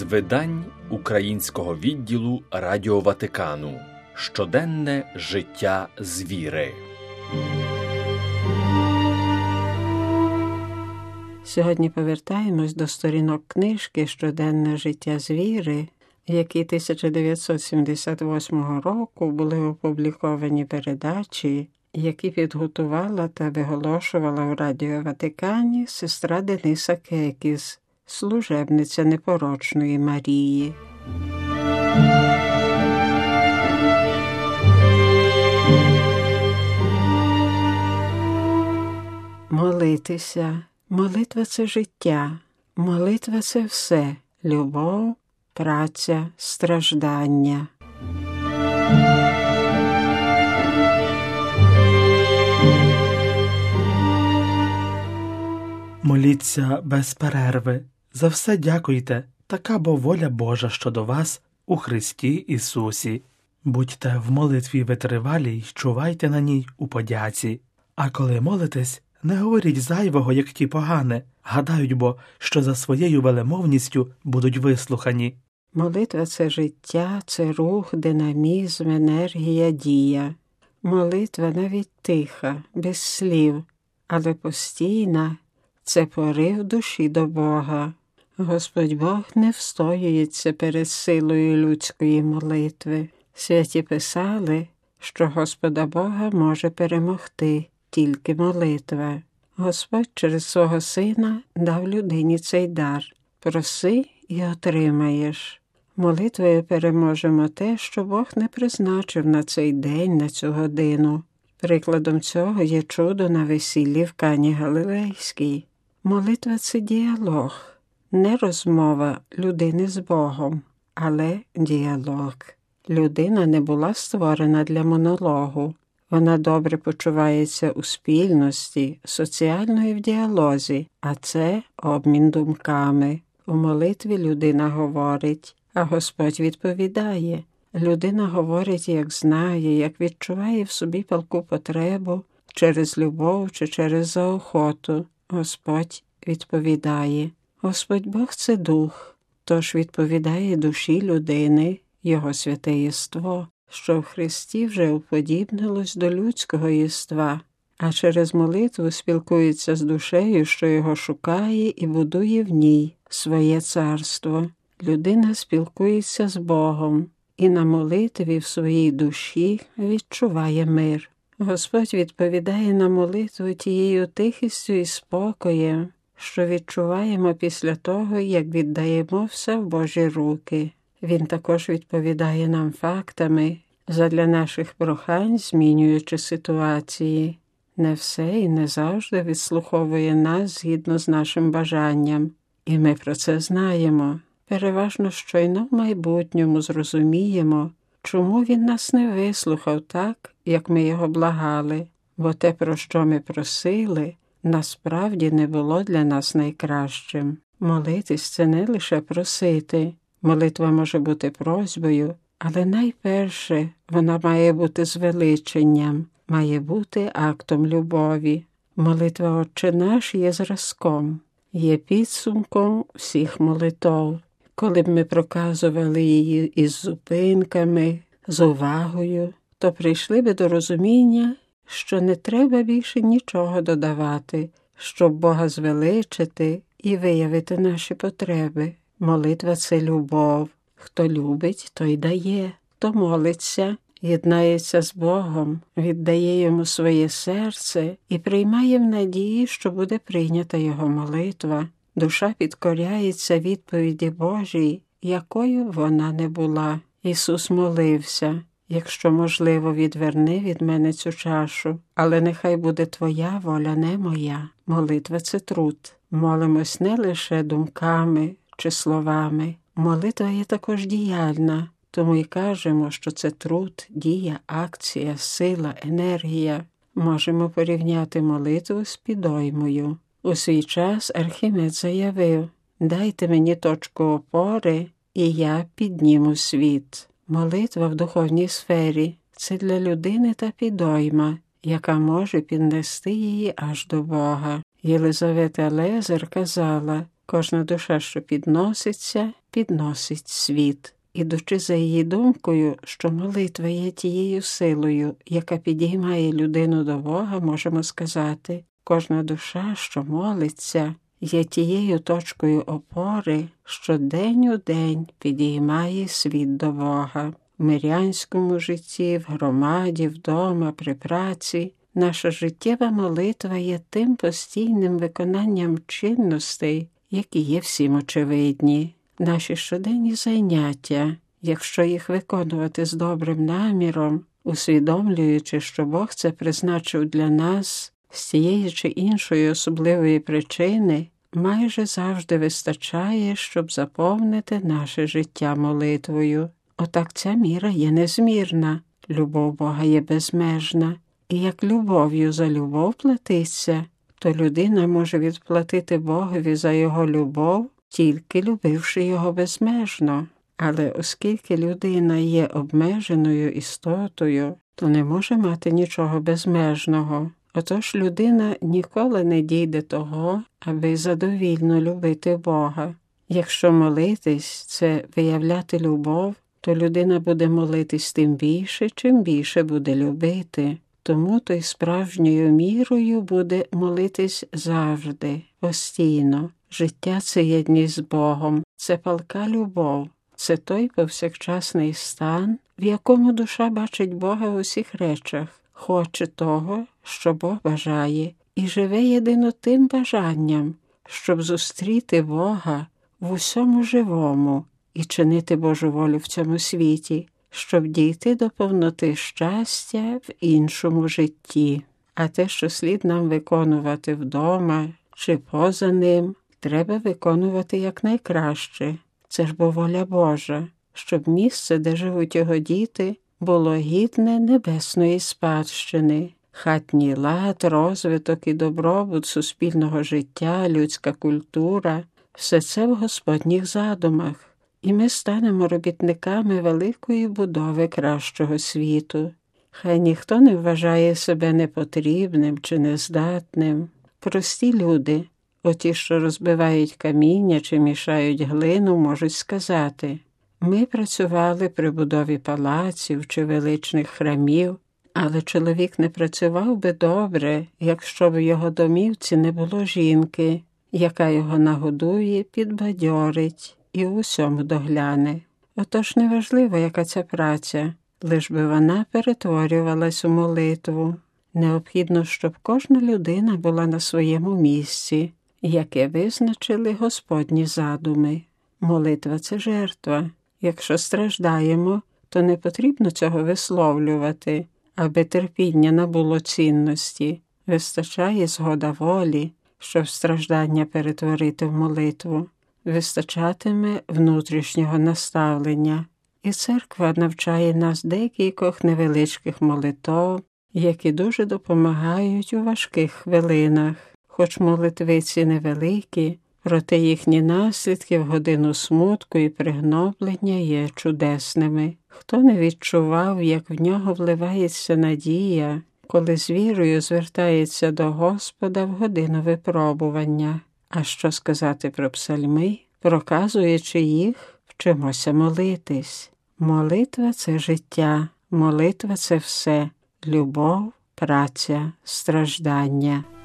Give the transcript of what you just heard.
з видань українського відділу Радіо Ватикану. Щоденне життя з віри. Сьогодні повертаємось до сторінок книжки «Щоденне життя з віри», в якій 1978 року були опубліковані передачі, які підготувала та виголошувала у Радіо Ватикані сестра Дениса Кекіс, служебниця непорочної Марії. Молитися. Молитва – це життя. Молитва – це все. Любов, праця, страждання. Моліться без перерви. За все дякуйте. Така бо воля Божа щодо вас у Христі Ісусі. Будьте в молитві витривалі й чувайте на ній у подяці. А коли молитесь, не говоріть зайвого, як ті погане. Гадають бо, що за своєю велемовністю будуть вислухані. Молитва – це життя, це рух, динамізм, енергія, дія. Молитва навіть тиха, без слів, але постійна – це порив душі до Бога. Господь Бог не встоюється перед силою людської молитви. Святі писали, що Господа Бога може перемогти тільки молитва. Господь через свого Сина дав людині цей дар. Проси і отримаєш. Молитвою переможемо те, що Бог не призначив на цей день, на цю годину. Прикладом цього є чудо на весіллі в Кані Галилейській. Молитва – це діалог. Не розмова людини з Богом, але діалог. Людина не була створена для монологу. Вона добре почувається у спільності, соціально і в діалозі, а це обмін думками. У молитві людина говорить, а Господь відповідає. Людина говорить, як знає, як відчуває в собі палку потребу, через любов чи через заохоту. Господь відповідає. Господь Бог – це дух, тож відповідає душі людини, його святе єство, що в Христі вже уподібнилось до людського єства, а через молитву спілкується з душею, що його шукає і будує в ній своє царство. Людина спілкується з Богом і на молитві в своїй душі відчуває мир. Господь відповідає на молитву тією тихістю і спокоєм, що відчуваємо після того, як віддаємо все в Божі руки. Він також відповідає нам фактами, задля наших прохань змінюючи ситуації. Не все і не завжди відслуховує нас згідно з нашим бажанням. І ми про це знаємо. Переважно щойно в майбутньому зрозуміємо, чому він нас не вислухав так, як ми його благали. Бо те, про що ми просили, насправді не було для нас найкращим. Молитись – це не лише просити. Молитва може бути просьбою, але найперше вона має бути звеличенням, має бути актом любові. Молитва «Отче наш» є зразком, є підсумком всіх молитов. Коли б ми проказували її із зупинками, з увагою, то прийшли би до розуміння, що не треба більше нічого додавати, щоб Бога звеличити і виявити наші потреби. Молитва – це любов. Хто любить, той дає. Хто молиться, єднається з Богом, віддає йому своє серце і приймає в надії, що буде прийнята його молитва. Душа підкоряється відповіді Божій, якою б вона не була. Ісус молився: «Якщо можливо, відверни від мене цю чашу, але нехай буде твоя воля, не моя». Молитва – це труд. Молимось не лише думками чи словами. Молитва є також діяльна, тому і кажемо, що це труд, дія, акція, сила, енергія. Можемо порівняти молитву з підоймою. У свій час Архімед заявив: «Дайте мені точку опори, і я підніму світ». Молитва в духовній сфері – це для людини та підойма, яка може піднести її аж до Бога. Єлизавета Лезер казала: Кожна душа, що підноситься, підносить світ. Ідучи за її думкою, що молитва є тією силою, яка підіймає людину до Бога, можемо сказати, кожна душа, що молиться, є тією точкою опори, що день у день підіймає світ до Бога. В мирянському житті, в громаді, вдома, при праці наша життєва молитва є тим постійним виконанням чинностей, які є всім очевидні. Наші щоденні заняття, якщо їх виконувати з добрим наміром, усвідомлюючи, що Бог це призначив для нас з тієї чи іншої особливої причини, майже завжди вистачає, щоб заповнити наше життя молитвою. Отак ця міра є незмірна, любов Бога є безмежна, і як любов'ю за любов платиться, то людина може відплатити Богові за його любов, тільки любивши його безмежно. Але оскільки людина є обмеженою істотою, то не може мати нічого безмежного. Отож людина ніколи не дійде того, аби задовільно любити Бога. Якщо молитись – це виявляти любов, то людина буде молитись тим більше, чим більше буде любити. Тому то й справжньою мірою буде молитись завжди, постійно. Життя – це єдність з Богом, це палка любов, це той повсякчасний стан, в якому душа бачить Бога в усіх речах, хоче того, що Бог бажає, і живе єдино тим бажанням, щоб зустріти Бога в усьому живому і чинити Божу волю в цьому світі, щоб дійти до повноти щастя в іншому житті. А те, що слід нам виконувати вдома чи поза ним, треба виконувати якнайкраще. Це ж бо воля Божа, щоб місце, де живуть його діти, було гідне небесної спадщини. Хатній лад, розвиток і добробут суспільного життя, людська культура – все це в Господніх задумах. І ми станемо робітниками великої будови кращого світу. Хай ніхто не вважає себе непотрібним чи нездатним. Прості люди, оті, що розбивають каміння чи мішають глину, можуть сказати: ми працювали при будові палаців чи величних храмів, але чоловік не працював би добре, якщо в його домівці не було жінки, яка його нагодує, підбадьорить і у всьому догляне. Отож неважливо, яка ця праця, лиш би вона перетворювалась у молитву. Необхідно, щоб кожна людина була на своєму місці, яке визначили Господні задуми. Молитва – це жертва. Якщо страждаємо, то не потрібно цього висловлювати, аби терпіння набуло цінності. Вистачає згода волі, щоб страждання перетворити в молитву. Вистачатиме внутрішнього наставлення. І церква навчає нас декількох невеличких молитов, які дуже допомагають у важких хвилинах. Хоч молитви ці невеликі, проте їхні наслідки в годину смутку і пригноблення є чудесними. Хто не відчував, як в нього вливається надія, коли з вірою звертається до Господа в годину випробування? А що сказати про псальми? Проказуючи їх, вчимося молитись. Молитва – це життя, молитва – це все. Любов, праця, страждання.